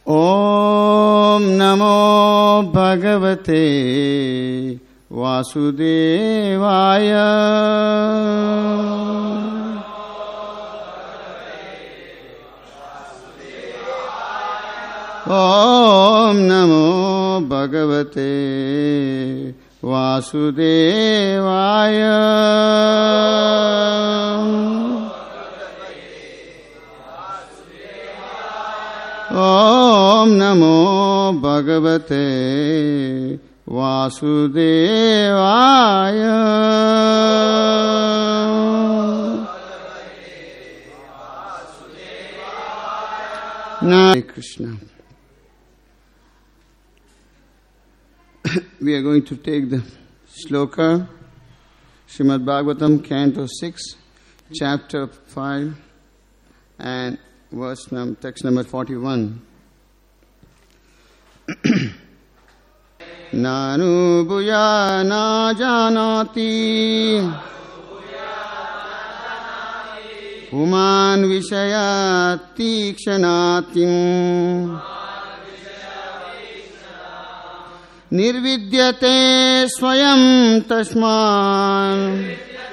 Om Namo Bhagavate Vasudevaya. Om Namo Bhagavate Vasudevaya. Om Namo Bhagavate Vasudevaya. Hare Krishna. We are going to take the sloka, Srimad Bhagavatam, Canto 6, Chapter 5, and text number 41. Nanu bhuya na janati Puman vishaya tikshanatim Nirvidyate swayam tasman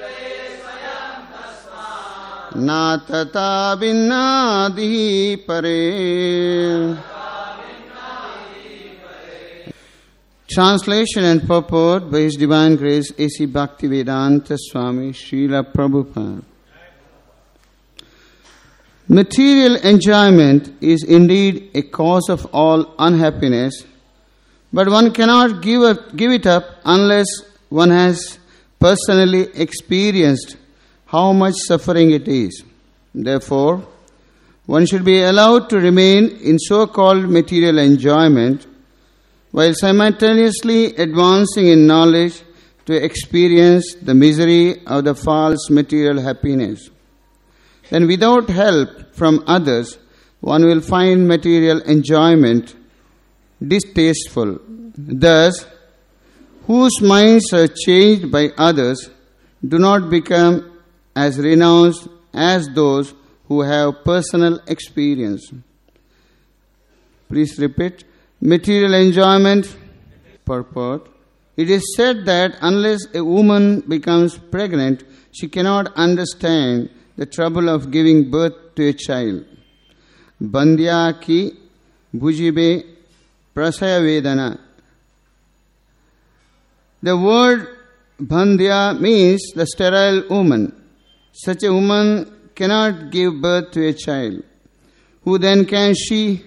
Na tata binnadi pare. Translation and purport by His Divine Grace A.C. Bhaktivedanta Swami Srila Prabhupada. Material enjoyment is indeed a cause of all unhappiness, but one cannot give it up unless one has personally experienced how much suffering it is. Therefore, one should be allowed to remain in so-called material enjoyment while simultaneously advancing in knowledge to experience the misery of the false material happiness. Then without help from others, one will find material enjoyment distasteful. Thus, whose minds are changed by others do not become as renounced as those who have personal experience. Please repeat. Material enjoyment, purport. It is said that unless a woman becomes pregnant, she cannot understand the trouble of giving birth to a child. Bandhya ki bhujibe prasaya vedana. The word bandhya means the sterile woman. Such a woman cannot give birth to a child. Who then can she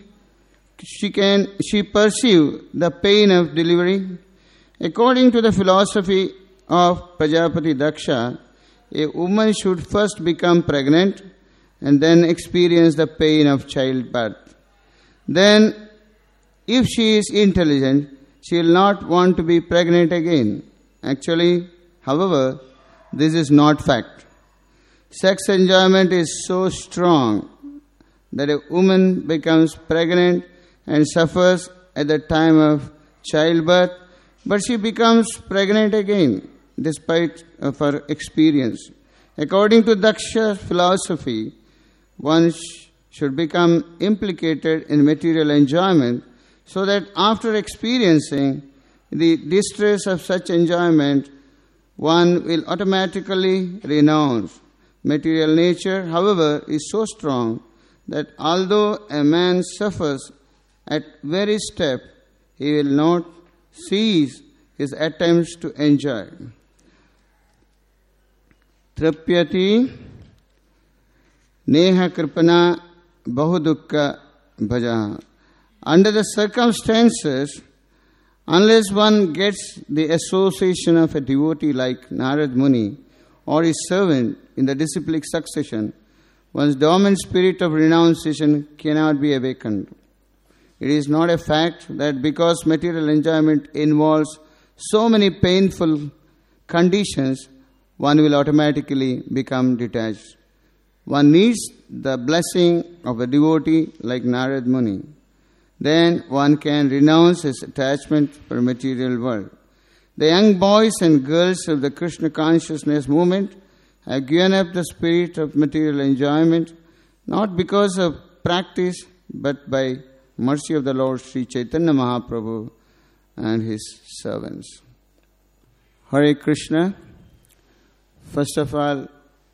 perceive the pain of delivery? According to the philosophy of Prajapati Daksha, a woman should first become pregnant and then experience the pain of childbirth. Then, if she is intelligent, she will not want to be pregnant again. Actually, however, this is not fact. Sex enjoyment is so strong that a woman becomes pregnant and suffers at the time of childbirth, but she becomes pregnant again despite of her experience. According to Daksha's philosophy, one should become implicated in material enjoyment so that after experiencing the distress of such enjoyment, one will automatically renounce. Material nature, however, is so strong that although a man suffers at very step, he will not cease his attempts to enjoy. Trapyati neha kripana bahudukka bhaja. Under the circumstances, unless one gets the association of a devotee like Narad Muni or his servant in the disciplic succession, one's dormant spirit of renunciation cannot be awakened. It is not a fact that because material enjoyment involves so many painful conditions, one will automatically become detached. One needs the blessing of a devotee like Narad Muni. Then one can renounce his attachment for material world. The young boys and girls of the Krishna consciousness movement have given up the spirit of material enjoyment, not because of practice, but by mercy of the Lord Sri Chaitanya Mahaprabhu and his servants. Hare Krishna. First of all,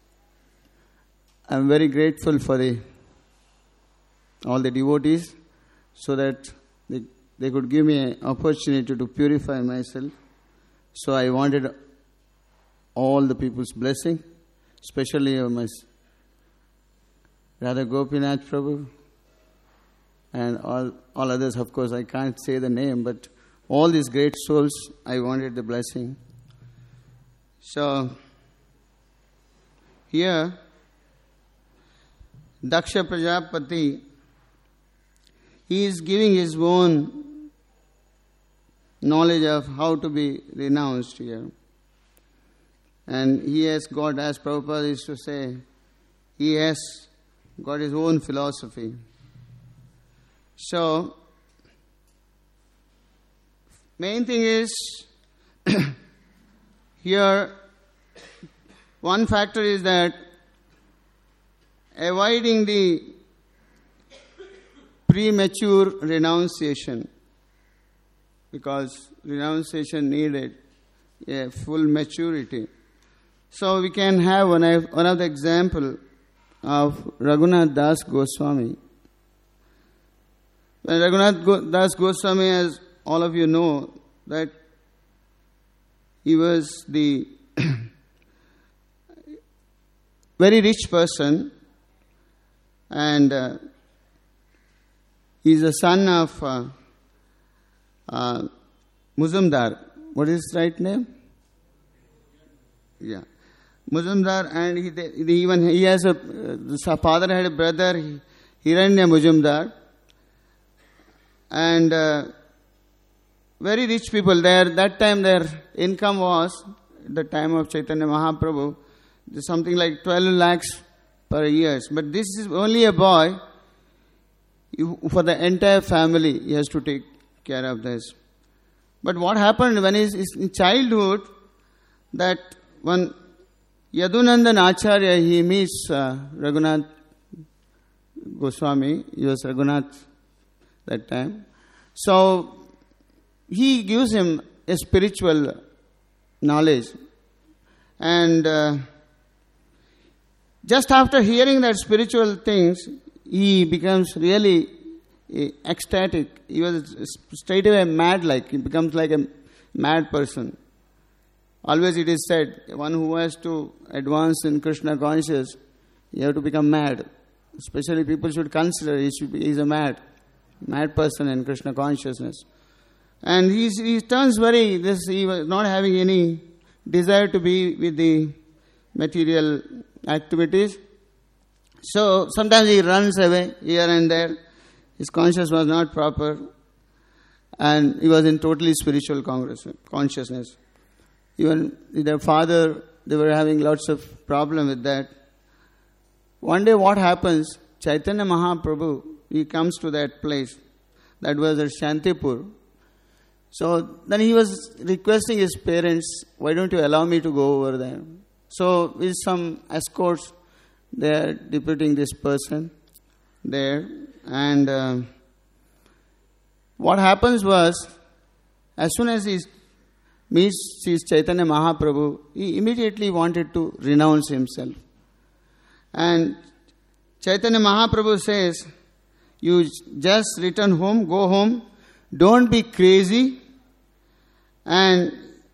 I am very grateful for all the devotees so that they could give me an opportunity to purify myself. So I wanted all the people's blessing, especially my Radha Gopinath Prabhu and all others. Of course, I can't say the name, but all these great souls, I wanted the blessing. So, here, Daksha Prajapati, he is giving his own knowledge of how to be renounced here. And he has got, as Prabhupada used to say, he has got his own philosophy. So, main thing is, here, one factor is that avoiding the premature renunciation, because renunciation needed a full maturity. So we can have one of the example of Raghunath Das Goswami. When Raghunath Das Goswami, as all of you know, that he was the very rich person, and he is the son of Muzumdar. What is his right name? Yeah, Muzumdar, and he has a father had a brother, Hiranya Muzumdar, and very rich people there. That time their income was, at the time of Chaitanya Mahaprabhu, something like 12 lakhs per year. But this is only a boy. For the entire family, he has to take care of this. But what happened when he is in childhood, that when Yadunandan Acharya, he meets Raghunath Goswami, he was Raghunath that time. So, he gives him a spiritual knowledge. And just after hearing that spiritual things, he becomes really ecstatic. He was straight away mad-like. He becomes like a mad person. Always it is said, one who has to advance in Krishna consciousness, you have to become mad. Especially people should consider he is a mad person in Krishna consciousness. And he turns he was not having any desire to be with the material activities. So sometimes he runs away here and there. His consciousness was not proper, and he was in totally spiritual consciousness. Even their father, they were having lots of problem with that. One day what happens, Chaitanya Mahaprabhu, he comes to that place. That was at Shantipur. So then he was requesting his parents, why don't you allow me to go over there? So with some escorts, they are deputing this person there. And what happens was, as soon as he meets Chaitanya Mahaprabhu, he immediately wanted to renounce himself. And Chaitanya Mahaprabhu says, you just return home, go home, don't be crazy, and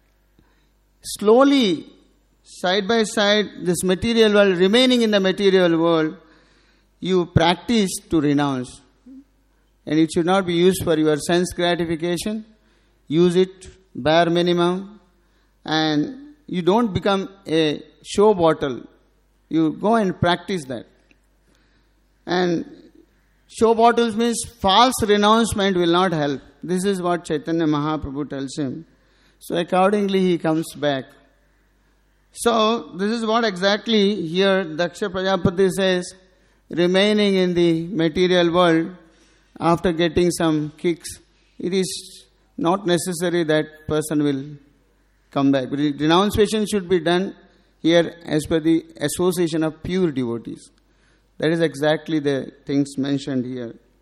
slowly, side by side, this material world, remaining in the material world, you practice to renounce. And it should not be used for your sense gratification. Use it bare minimum. And you don't become a show bottle. You go and practice that. And show bottles means false renouncement will not help. This is what Chaitanya Mahaprabhu tells him. So accordingly he comes back. So this is what exactly here Daksha Prajapati says, remaining in the material world after getting some kicks, it is not necessary that person will come back. But renunciation should be done here as per the association of pure devotees. That is exactly the things mentioned here.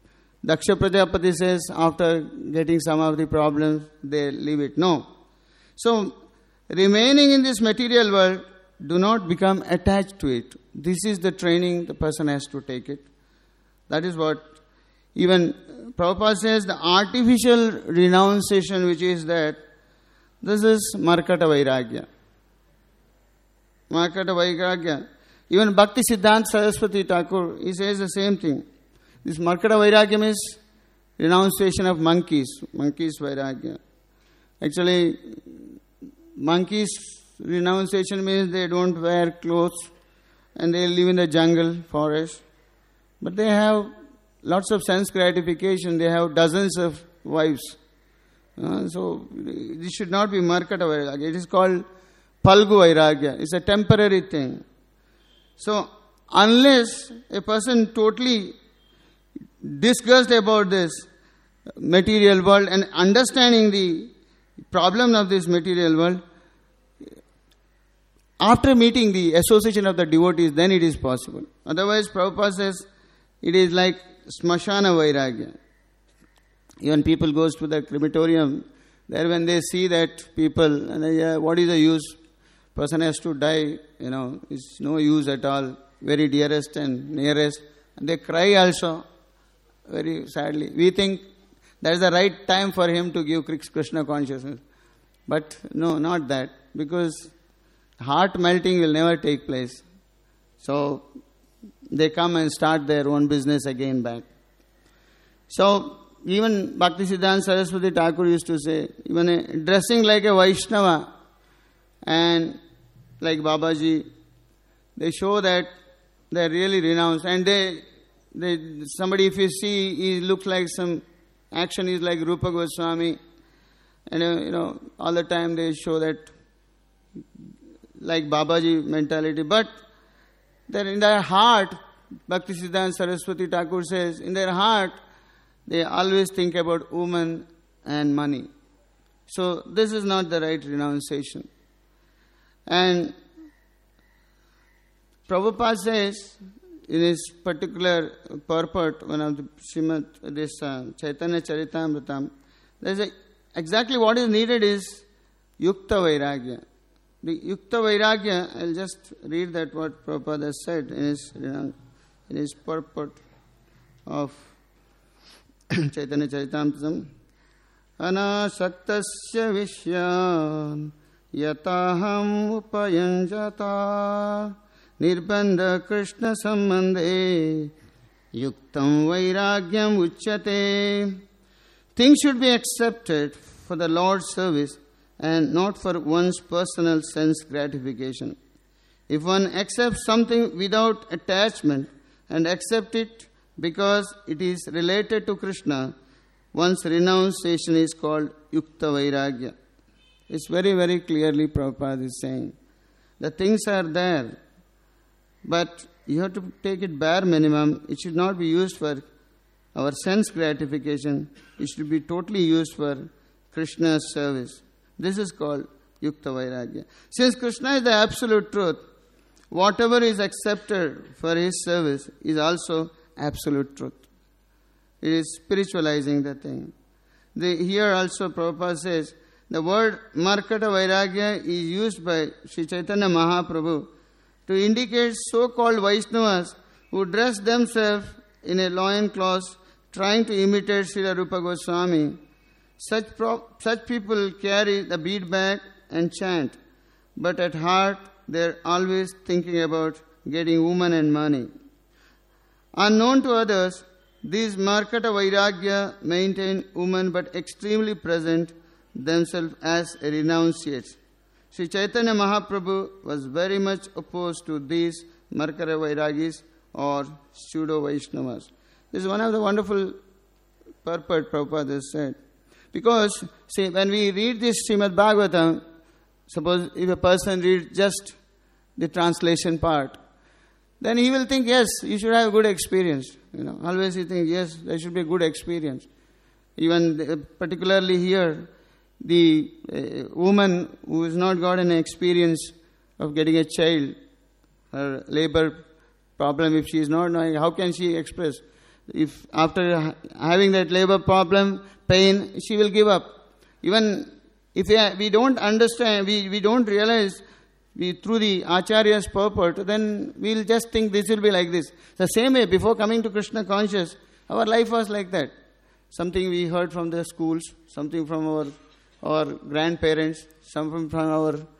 Daksha Prajapati says after getting some of the problems, they leave it. No. So, remaining in this material world, do not become attached to it. This is the training the person has to take it. That is what even Prabhupada says, the artificial renunciation which is that, this is Markata Vairagya. Markata Vairagya. Even Bhakti Siddhanta Saraswati Thakur, he says the same thing. This Markata Vairagya means renunciation of monkeys. Monkeys Vairagya. Actually, monkeys renunciation means they don't wear clothes and they live in the jungle, forest. But they have lots of sense gratification. They have dozens of wives. So, this should not be Markata Vairagya. It is called Palgu Vairagya. It's a temporary thing. So, unless a person totally disgusted about this material world and understanding the problem of this material world, after meeting the association of the devotees, then it is possible. Otherwise, Prabhupada says, it is like Smashana Vairagya. Even people goes to the crematorium, there when they see that people, and they, what is the use? Person has to die, it's no use at all. Very dearest and nearest. And they cry also, very sadly. We think that is the right time for him to give Krishna consciousness. But no, not that. Because heart melting will never take place. So, they come and start their own business again back. So, even Bhaktisiddhanta Saraswati Thakur used to say, even dressing like a Vaishnava and like Babaji, they show that they are really renounced. And somebody, if you see, he looks like some action is like Rupa Goswami. And all the time they show that like Babaji mentality. But then in their heart, Bhaktisiddhanta Saraswati Thakur says, in their heart, they always think about woman and money. So this is not the right renunciation. And Prabhupada says, in his particular purport, one of the Chaitanya Charitamritam, exactly what is needed is Yukta Vairagya. The Yukta Vairagya, I'll just read that what Prabhupada has said in his purport of Chaitanya Charitamritam. Anasaktasya vishyan yataham upayanjata nirbandha Krishna sambandhe yuktam vairagyam uchyate. Things should be accepted for the Lord's service and not for one's personal sense gratification. If one accepts something without attachment and accept it because it is related to Krishna, one's renunciation is called Yukta Vairagya. It's very, very clearly Prabhupada is saying. The things are there, but you have to take it bare minimum. It should not be used for our sense gratification. It should be totally used for Krishna's service. This is called Yukta Vairagya. Since Krishna is the absolute truth, whatever is accepted for his service is also absolute truth. It is spiritualizing the thing. Here also Prabhupada says, the word Markata Vairagya is used by Sri Chaitanya Mahaprabhu to indicate so-called Vaishnavas who dress themselves in a loincloth trying to imitate Srila Rupa Goswami. Such people carry the bead bag and chant, but at heart they are always thinking about getting woman and money. Unknown to others, these Markata Vairagya maintain woman but extremely present themselves as renunciates. Sri Chaitanya Mahaprabhu was very much opposed to these Markata Vairagis or pseudo Vaishnavas. This is one of the wonderful purport Prabhupada has said. Because, see, when we read this Srimad Bhagavatam, suppose if a person reads just the translation part, then he will think, yes, you should have a good experience. Always he thinks, yes, there should be a good experience. Even particularly here, the woman who has not got an experience of getting a child, her labor problem, if she is not knowing, how can she express? If after having that labor problem, pain, she will give up. Even if we don't understand, we don't realize through the Acharya's purport, then we'll just think this will be like this. The same way, before coming to Krishna conscious, our life was like that. Something we heard from the schools, something from our grandparents, something from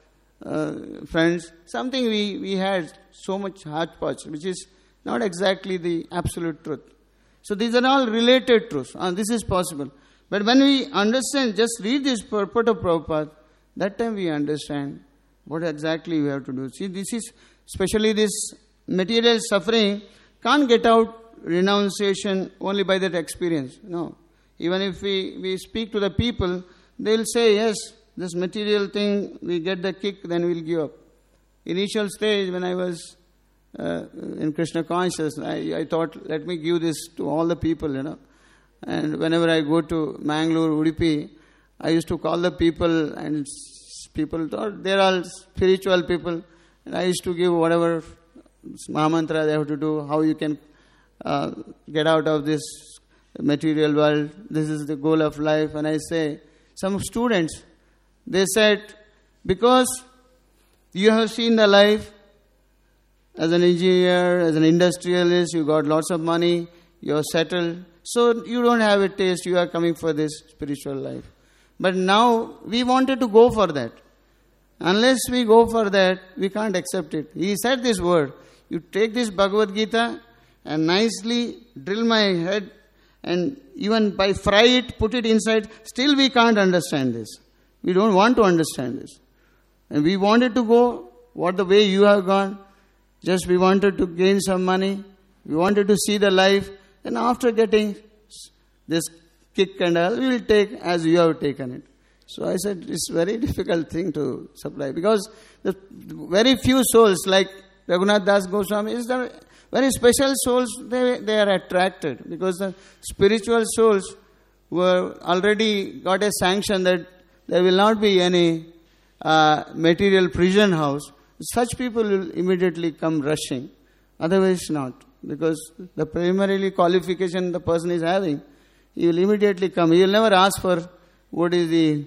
our friends, something we had so much hodgepodge, which is not exactly the absolute truth. So these are all related truths. This is possible. But when we understand, just read this purport of Prabhupada, that time we understand what exactly we have to do. See, this is, especially this material suffering, can't get out renunciation only by that experience. No. Even if we speak to the people, they'll say, yes, this material thing, we get the kick, then we'll give up. Initial stage, when I was in Krishna conscious, I thought, let me give this to all the people, And whenever I go to Mangalore, Udupi, I used to call the people, and people thought they're all spiritual people. And I used to give whatever Mahamantra they have to do, how you can get out of this material world. This is the goal of life. And I say, some students, they said, because you have seen the life as an engineer, as an industrialist, you got lots of money, you're settled, so you don't have a taste, you are coming for this spiritual life. But now we wanted to go for that. Unless we go for that, we can't accept it. He said this word, you take this Bhagavad Gita and nicely drill my head and even by fry it, put it inside, still we can't understand this. We don't want to understand this. And we wanted to go what the way you have gone. Just we wanted to gain some money. We wanted to see the life. And after getting this kick and all, we will take as you have taken it. So I said, it's a very difficult thing to supply. Because the very few souls like Raghunath Das Goswami, is the very special souls, they are attracted. Because the spiritual souls were already got a sanction that there will not be any material prison house. Such people will immediately come rushing. Otherwise not. Because the primarily qualification the person is having, he will immediately come. He will never ask for what is the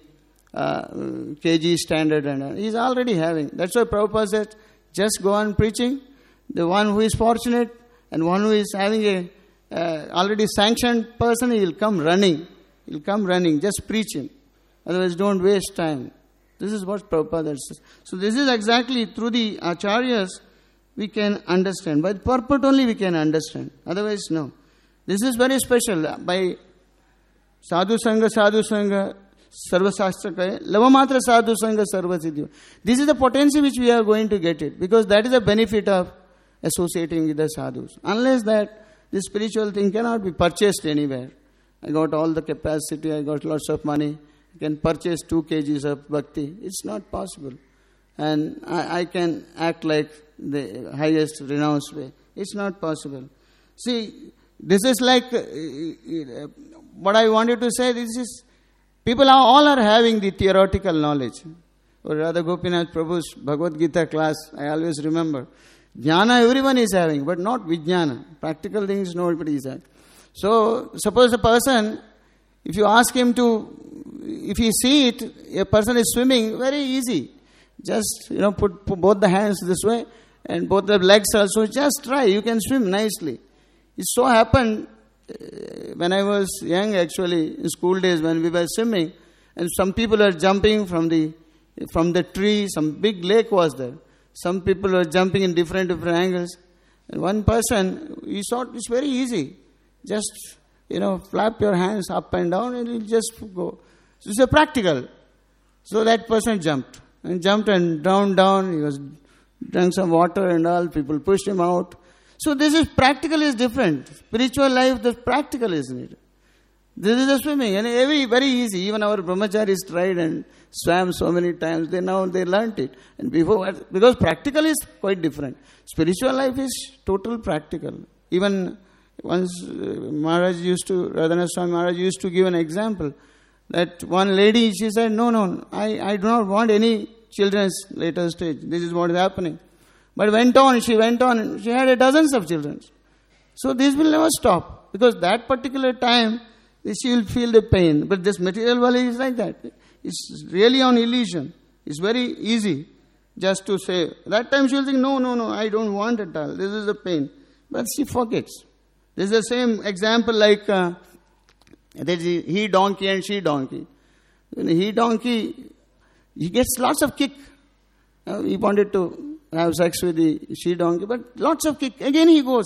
kg standard. And he is already having. That's why Prabhupada said, just go on preaching. The one who is fortunate and one who is having a already sanctioned person, he will come running. He will come running. Just preach him. Otherwise don't waste time. This is what Prabhupada says. So this is exactly through the Acharyas we can understand. By purport only we can understand. Otherwise no. This is very special. By sadhu sangha, sarva shastra kahe, lavamatra sadhu sangha sarva siddhi. This is the potency which we are going to get it. Because that is the benefit of associating with the sadhus. Unless that, this spiritual thing cannot be purchased anywhere. I got all the capacity, I got lots of money. I can purchase 2 kgs of bhakti. It's not possible. And I can act like the highest renounced way. It's not possible. See, this is like what I wanted to say. This is people all are having the theoretical knowledge. Or rather, Gopinath Prabhu's Bhagavad Gita class, I always remember. Jnana everyone is having, but not Vijnana. Practical things nobody is having. So, suppose a person, if you ask him if he see it, a person is swimming, very easy. Just, put both the hands this way and both the legs also. Just try, you can swim nicely. It so happened, when I was young actually, in school days when we were swimming, and some people are jumping from the tree, some big lake was there. Some people were jumping in different angles. And one person, he thought it's very easy. Just, flap your hands up and down and you'll just go. So it's a practical. So that person jumped and drowned down. He was drank some water and all. People pushed him out. So this is practical is different. Spiritual life, the practical is needed. This is the swimming, and very easy. Even our brahmacharis tried and swam so many times. They learnt it. And because practical is quite different. Spiritual life is total practical. Even once Radhanath Swami Maharaj used to give an example. That one lady, she said, no, I do not want any children's later stage. This is what is happening. But she went on, she had dozens of children. So this will never stop. because that particular time she will feel the pain. But this material world is like that. It's really on illusion. It's very easy just to say. That time she will think, no, I don't want it all. This is the pain. But she forgets. This is the same example like there is he donkey and she donkey. When he donkey, he gets lots of kick. He wanted to have sex with the she donkey, but lots of kick. Again he goes.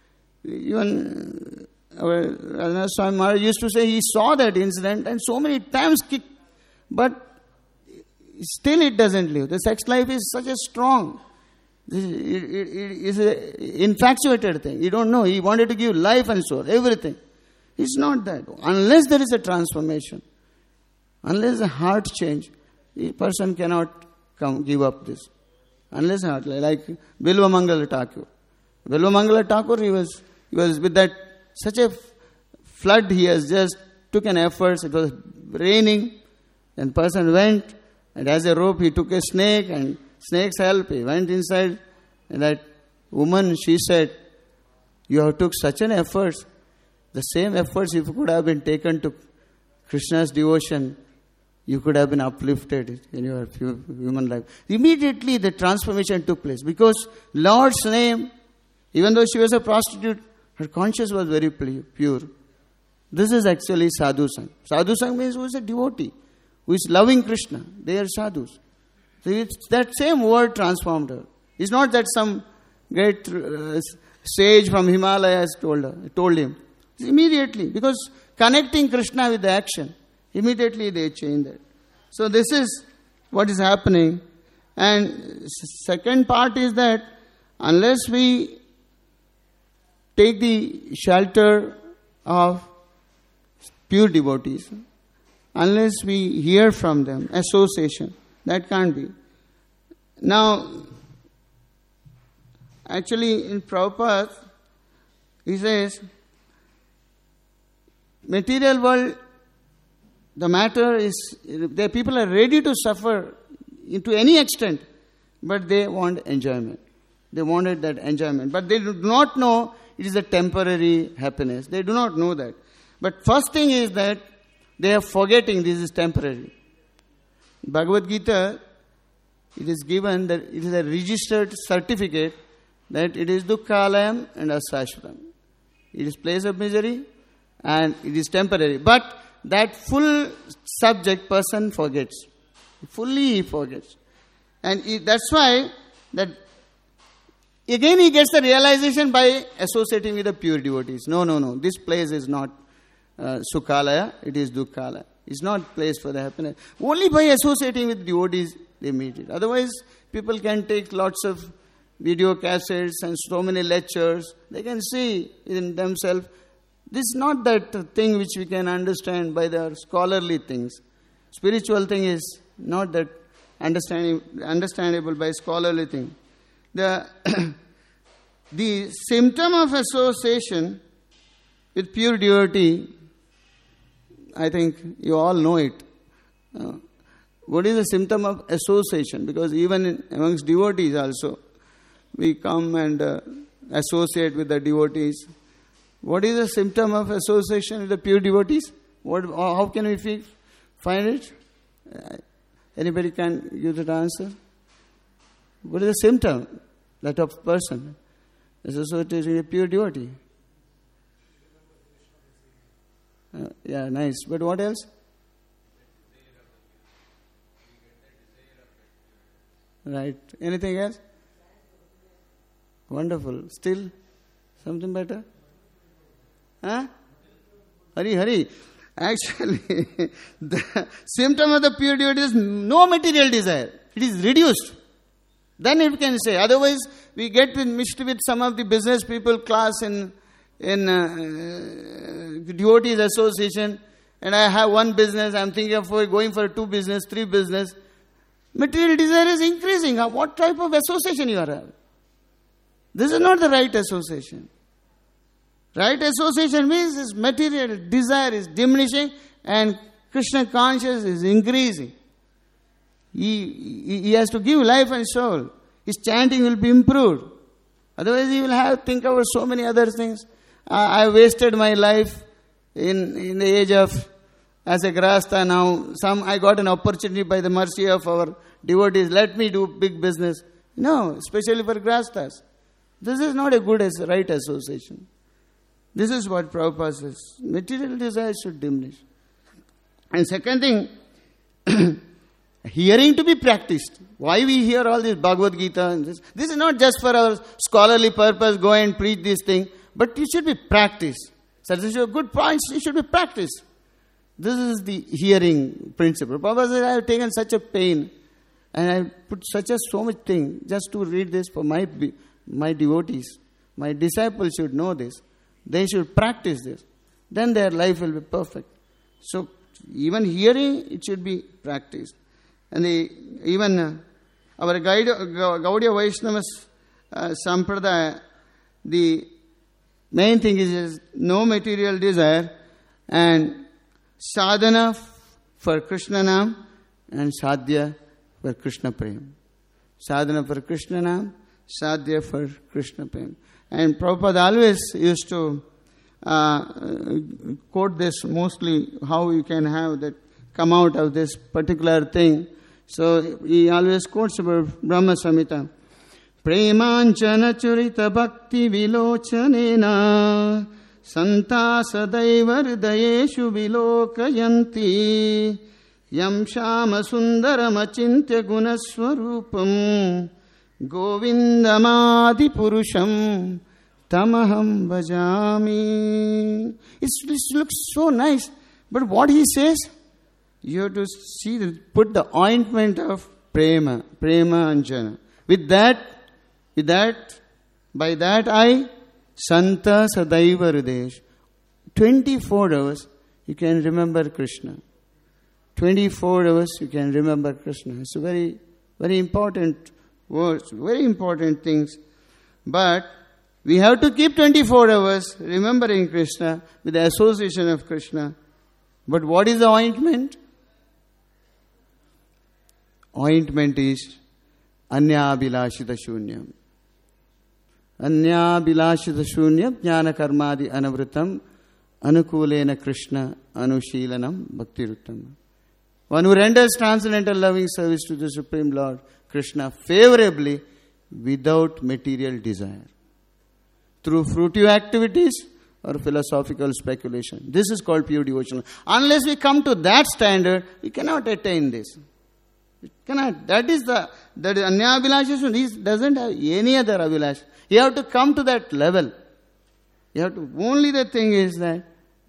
Even our Radhanath Swami Maharaj used to say he saw that incident and so many times kick, but still it doesn't leave. The sex life is such a strong. It is an infatuated thing. You don't know. He wanted to give life and soul, everything. It's not that. Unless there is a transformation, unless a heart change, a person cannot give up this. Unless heart, like Bilva Mangala Thakur. Bilva Mangala Thakur, he was with that, such a flood, he has just took an effort. It was raining, and person went, and as a rope he took a snake, and snake's help, he went inside, and that woman, she said, you have took such an effort. The same efforts, if could have been taken to Krishna's devotion, you could have been uplifted in your human life. Immediately the transformation took place, because Lord's name, even though she was a prostitute, her conscience was very pure. This is actually sadhu sang. Sadhu sang means who is a devotee, who is loving Krishna. They are sadhus. So it's that same word transformed her. It's not that some great sage from Himalayas told him. It's immediately, because connecting Krishna with the action, immediately they change that. So this is what is happening. And second part is that unless we take the shelter of pure devotees, unless we hear from them, association, that can't be. Now, actually in Prabhupada, he says, material world, the matter is, the people are ready to suffer to any extent, but they want enjoyment. They wanted that enjoyment. But they do not know it is a temporary happiness. They do not know that. But first thing is that they are forgetting this is temporary. Bhagavad Gita, it is given that it is a registered certificate that it is dukkhalayam and asashvatam. It is place of misery and it is temporary. But that full subject person forgets. Fully he forgets. And that's why that again he gets the realization by associating with the pure devotees. No. This place is not Sukhalaya, it is Dukkhalaya. It's not place for the happiness. Only by associating with devotees they meet it. Otherwise, people can take lots of video cassettes and so many lectures. They can see in themselves. This is not that thing which we can understand by the scholarly things. Spiritual thing is not that understandable by scholarly thing. The symptom of association with pure devotee, I think you all know it. What is the symptom of association? Because even amongst devotees also, we come and associate with the devotees. What is the symptom of association with the pure devotees? How can we find it? Anybody can give that answer? What is the symptom that of person associated with a pure devotee? Yeah, nice. But what else? Right. Anything else? Wonderful. Still something better? Huh? Hurry. Actually, the symptom of the pure devotee is no material desire. It is reduced. Then you can say. Otherwise, we get mixed with some of the business people class in devotees association, and I have one business, I'm thinking of going for 2 business, 3 business. Material desire is increasing. What type of association you are having? This is not the right association. Right association means this material desire is diminishing and Krishna consciousness is increasing. He has to give life and soul. His chanting will be improved. Otherwise he will think about so many other things. I wasted my life in the age of as a grahastha now. I got an opportunity by the mercy of our devotees. Let me do big business. No, especially for grahasthas. This is not a good right association. This is what Prabhupada says. Material desires should diminish. And second thing, hearing to be practiced. Why we hear all this Bhagavad Gita and this? This is not just for our scholarly purpose, go and preach this thing, but it should be practiced. So these are good points, it should be practiced. This is the hearing principle. Prabhupada said, I have taken such a pain and I put so much thing just to read this for my devotees. My disciples should know this. They should practice this. Then their life will be perfect. So even hearing, it should be practiced. And even our Gaudiya Vaishnavas Sampradaya, the main thing is no material desire and sadhana for Krishna Nam and sadhya for Krishna Prem. Sadhana for Krishna Nam, sadhya for Krishna Prem. And Prabhupada always used to quote this mostly, how you can have that come out of this particular thing. So he always quotes about Brahma Samhita. Premanchana churita bhakti vilochanena santa sadaiva hridayeshu vilokayanti yam shama sundaram achintya gunaswarupam govindamadi purusham tamaham bhajami. It looks so nice, but what he says, you have to see, put the ointment of prema anjana. By that I, Santa Sadaiva Hridayesh. 24 hours you can remember Krishna. 24 hours you can remember Krishna. It's a very, very important words, very important things. But we have to keep 24 hours remembering Krishna with the association of Krishna. But what is the ointment? Ointment is Anya Bilashita Shunyam. Anya Bilashita Shunyam Jnana Karmadi Anavritam Anukulena Krishna Anushilanam Bhaktiruttam. One who renders transcendental loving service to the Supreme Lord Krishna favorably without material desire, through fruitive activities or philosophical speculation. This is called pure devotion. Unless we come to that standard, we cannot attain this. We cannot. That is Anya Abhilasha. He doesn't have any other Abhilash. You have to come to that level. You have to. Only the thing is that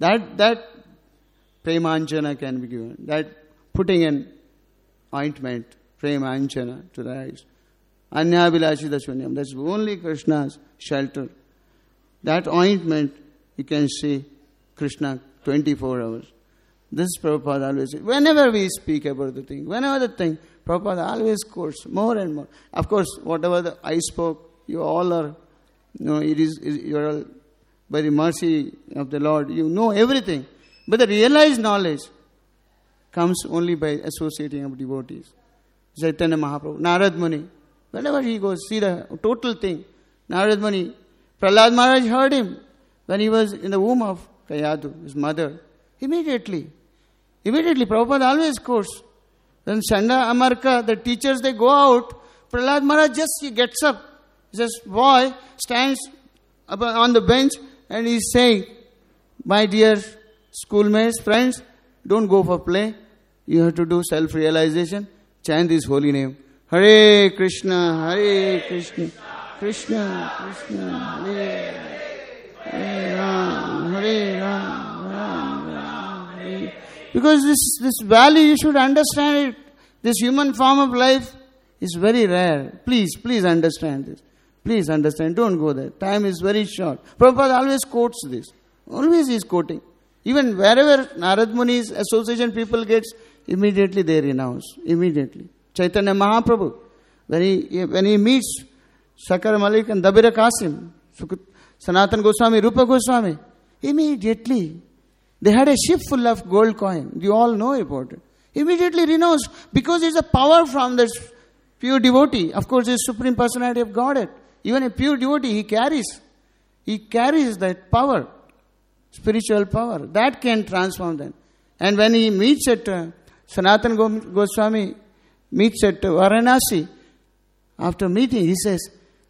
Premanjana can be given. That putting an ointment, Premanjana, to the eyes. Anya Abhilashita Shunyam. That's only Krishna's shelter. That ointment, you can see Krishna 24 hours. This Prabhupada always says. Whenever we speak about the thing, Prabhupada always quotes more and more. Of course, whatever I spoke, you all are, you are all, by the mercy of the Lord, you know everything. But the realized knowledge comes only by associating with devotees. Chaitanya Mahaprabhu, Narad Muni, whenever he goes, see the total thing. Narad Muni, Prahlad Maharaj heard him when he was in the womb of Kayadu, his mother. Immediately, Prabhupada always quotes. When Chanda Amarka, the teachers, they go out, Prahlad Maharaj he gets up. This boy stands up on the bench and he's saying, my dear schoolmates, friends, don't go for play. You have to do self-realization. Chant His holy name. Hare Krishna, Hare Krishna, Krishna, Krishna, Hare Ram, Hare Ram, Ram, Ram, Hare. Because this value, you should understand it. This human form of life is very rare. Please understand this. Please understand. Don't go there. Time is very short. Prabhupada always quotes this. Always he is quoting. Even wherever Narad Muni's association people gets, immediately they renounce. Immediately. Chaitanya Mahaprabhu, when he meets Sakar Malik and Dabira Qasim, Sanatan Goswami, Rupa Goswami, immediately they had a ship full of gold coin. You all know about it. Immediately renounced because it's a power from this pure devotee. Of course, it's Supreme Personality of Godhead. Even a pure devotee, he carries. He carries that power, spiritual power. That can transform them. And when he meets at Sanatana Goswami meets at Varanasi, after meeting, he says,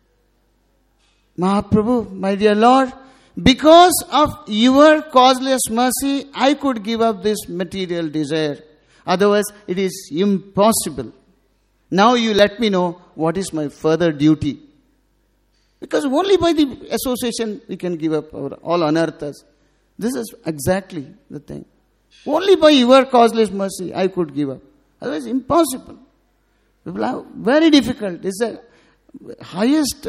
Mahaprabhu, my dear Lord, because of your causeless mercy, I could give up this material desire. Otherwise, it is impossible. Now you let me know what is my further duty. Because only by the association we can give up all anarthas. This is exactly the thing. Only by your causeless mercy I could give up. Otherwise, impossible. People are very difficult. It's the highest,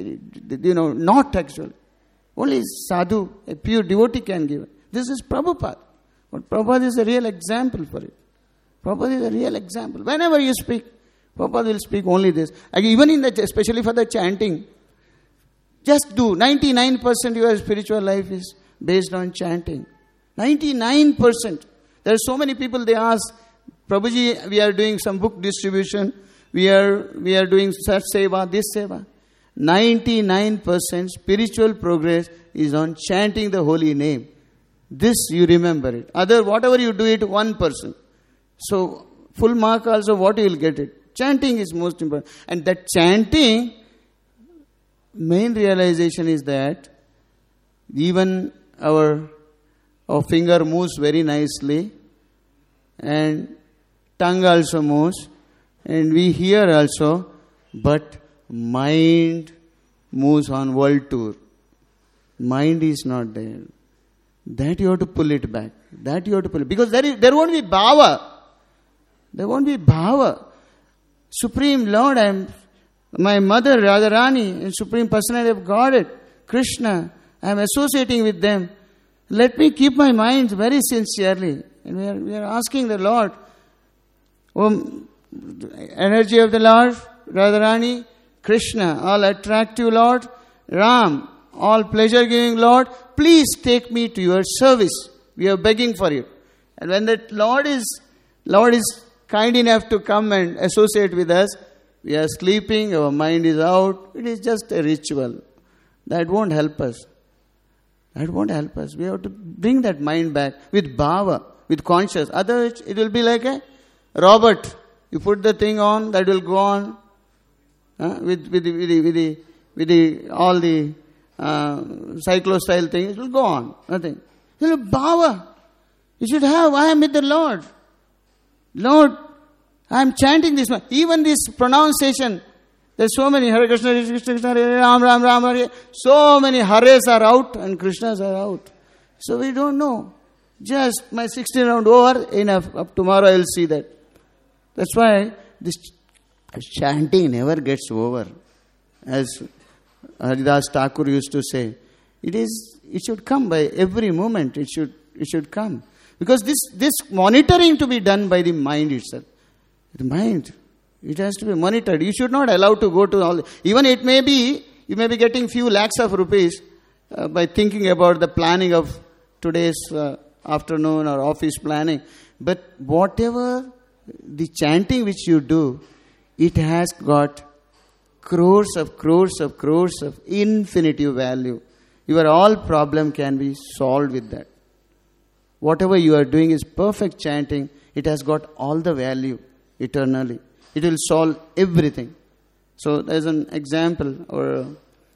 not actually. Only sadhu, a pure devotee can give. This is Prabhupada. But Prabhupada is a real example for it. Prabhupada is a real example. Whenever you speak, Prabhupada will speak only this. Even especially for the chanting, just do. 99% your spiritual life is based on chanting. 99%. There are so many people, they ask, Prabhuji, we are doing some book distribution. We are doing such seva, this seva. 99% spiritual progress is on chanting the holy name. This you remember it. Whatever you do it, 1%. So, full mark also, what you will get it. Chanting is most important. And that chanting, main realization is that even our finger moves very nicely and tongue also moves and we hear also, but mind moves on world tour. Mind is not there. That you have to pull it back. Because there won't be bhava. There won't be bhava. Supreme Lord, my mother Radharani and Supreme Personality of Godhead, Krishna, I am associating with them. Let me keep my mind very sincerely. And we are asking the Lord, energy of the Lord, Radharani, Krishna, all attractive Lord, Ram, all pleasure-giving Lord, please take me to your service. We are begging for you. And when that Lord is kind enough to come and associate with us, we are sleeping, our mind is out. It is just a ritual. That won't help us. That won't help us. We have to bring that mind back with bhava, with conscious. Otherwise, it will be like a robot. You put the thing on, that will go on with all the cyclo-style thing. It will go on. Nothing. Bhava. You should have. I am with the Lord. Lord, I am chanting this one. Even this pronunciation. There's so many Hare Krishna, Hare Krishna, Hare Ram, Ram, Ram, Hare. So many Hares are out and Krishnas are out. So we don't know. Just my 16 round over, enough. Up tomorrow I will see that. That's why this chanting never gets over. As Haridas Thakur used to say, it should come by every moment. It should come. Because this monitoring to be done by the mind itself. The mind, it has to be monitored. You should not allow to go to all. Even you may be getting few lakhs of rupees by thinking about the planning of today's afternoon or office planning. But whatever the chanting which you do, it has got crores of infinitive value. Your all problem can be solved with that. Whatever you are doing is perfect chanting. It has got all the value eternally. It will solve everything. So there's an example, or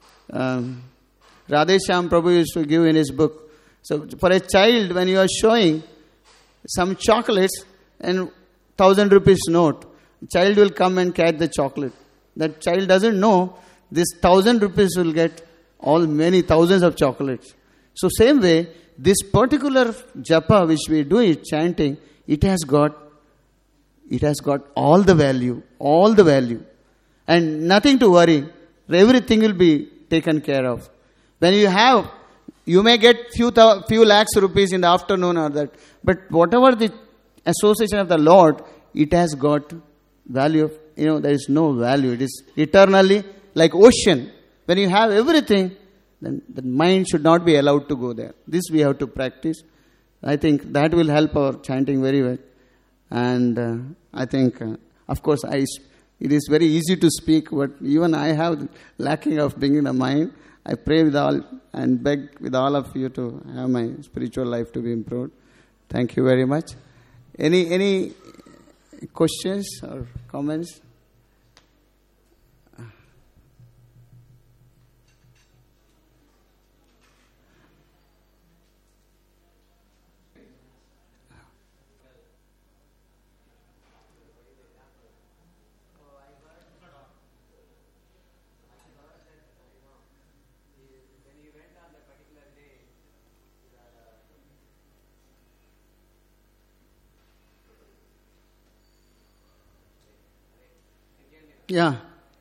Radheshyam Prabhu used to give in his book. So for a child, when you are showing some chocolates and 1,000 rupees note, child will come and catch the chocolate. That child doesn't know this 1,000 rupees will get many thousands of chocolates. So same way, this particular japa which we do it, chanting, it has got all the value. And nothing to worry. Everything will be taken care of. When you may get few lakhs rupees in the afternoon or that. But whatever the association of the Lord, it has got value. There is no value. It is eternally like ocean. When you have everything, then the mind should not be allowed to go there. This we have to practice. I think that will help our chanting very well. And I think, of course, it is very easy to speak, but even I have lacking of bringing the mind. I pray with all and beg with all of you to have my spiritual life to be improved. Thank you very much. Any questions or comments? Yeah.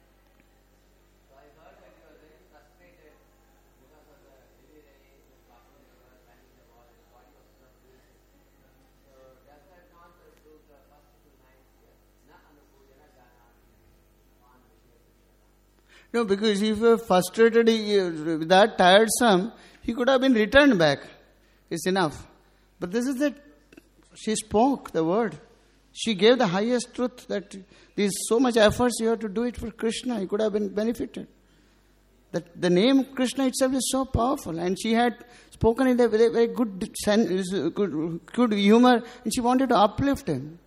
No, because if you were frustrated, with that tiresome, he could have been returned back. It's enough. But this is that she spoke the word. She gave the highest truth that there's so much efforts you have to do it for Krishna. You could have been benefited. That the name Krishna itself is so powerful. And she had spoken in a very, very good humor, and she wanted to uplift him.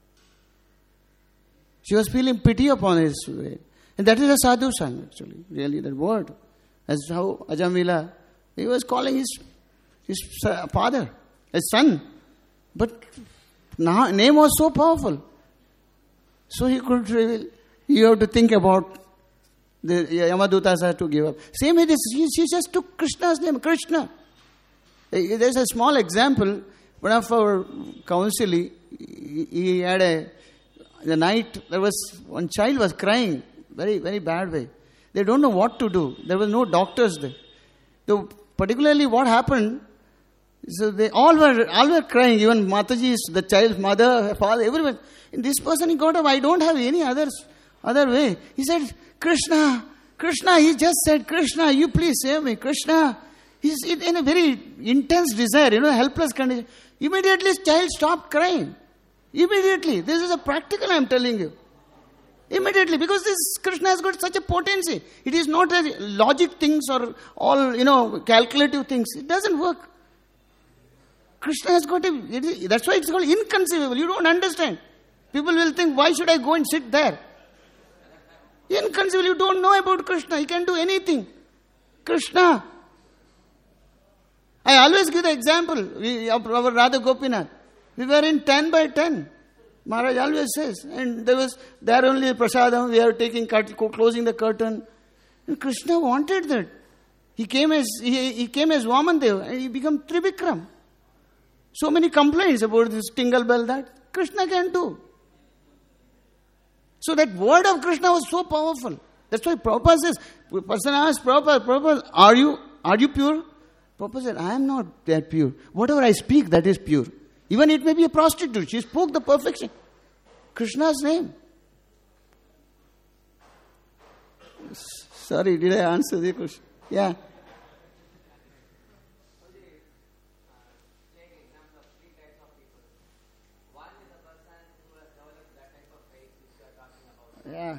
She was feeling pity upon his way. And that is a sadhu sang, actually, really, that word. As how Ajamila, he was calling his father, his son. But name was so powerful. So he could reveal. You have to think about the Yamadutas have to give up. Same way, she just took Krishna's name, Krishna. There's a small example. One of our counsel, he had the night, there was one child was crying, very, very bad way. They don't know what to do. There were no doctors there. So particularly what happened, so they all were crying, even Mataji, the child's mother, her father, everyone. And this person, he got up, I don't have any other way. He said, Krishna, he just said, Krishna, you please save me, Krishna. He's in a very intense desire, helpless condition. Immediately, his child stopped crying. Immediately. This is a practical, I am telling you. Immediately, because this Krishna has got such a potency. It is not a logic things or all, calculative things. It doesn't work. Krishna has got that's why it's called inconceivable. You don't understand. People will think, why should I go and sit there? Inconceivable. You don't know about Krishna. He can do anything. Krishna. I always give the example of our Radha Gopinath. We were in 10 by 10. Maharaj always says. And there only prasadam, we are closing the curtain. And Krishna wanted that. He came as Vamandev and he became Trivikram. So many complaints about this tingle bell that Krishna can do. So that word of Krishna was so powerful. That's why Prabhupada says, person asked Prabhupada, are you pure? Prabhupada said, I am not that pure. Whatever I speak, that is pure. Even it may be a prostitute. She spoke the perfection. Krishna's name. Sorry, did I answer the question? Yeah. Yeah.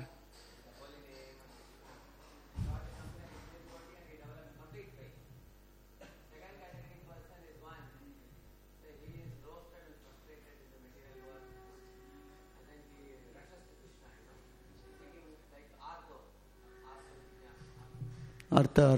Artha.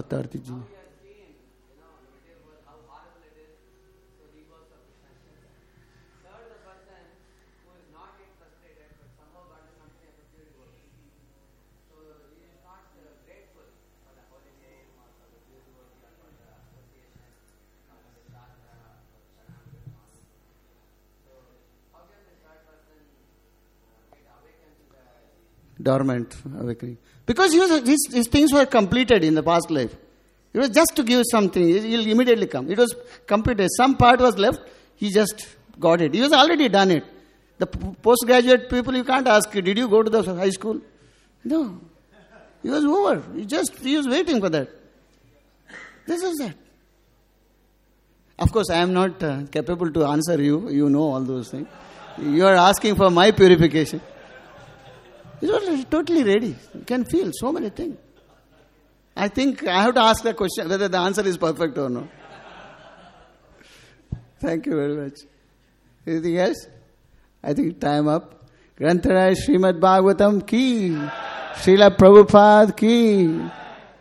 Dormant awakening. Because his things were completed in the past life. It was just to give something. He'll immediately come. It was completed. Some part was left. He just got it. He was already done it. The postgraduate people, you can't ask, did you go to the high school? No. He was over. He was waiting for that. This is that. Of course, I am not capable to answer you. You know all those things. You are asking for my purification. He was totally ready. You can feel so many things. I think I have to ask the question whether the answer is perfect or not. Thank you very much. Anything else? I think time up. Grantaraj Srimad Bhagavatam ki, Srila Prabhupada ki.